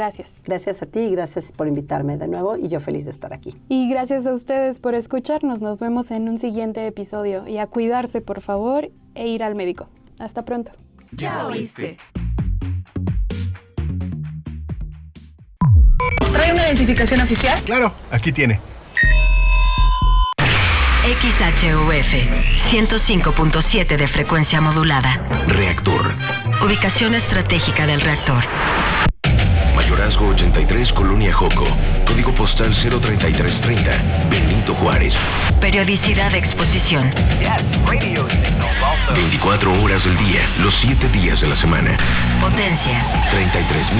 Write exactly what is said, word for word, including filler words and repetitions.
Gracias. Gracias a ti y gracias por invitarme de nuevo y yo feliz de estar aquí. Y gracias a ustedes por escucharnos. Nos vemos en un siguiente episodio. Y a cuidarse, por favor, e ir al médico. Hasta pronto. Ya oíste. ¿Trae una identificación oficial? Claro, aquí tiene. X H U F ciento cinco punto siete de frecuencia modulada. Reactor. Ubicación estratégica del reactor. Mayorazgo ochenta y tres, Colonia Joco. Código postal cero treinta y tres treinta. Benito Juárez. Periodicidad de exposición. veinticuatro horas del día, los siete días de la semana. Potencia. treinta y tres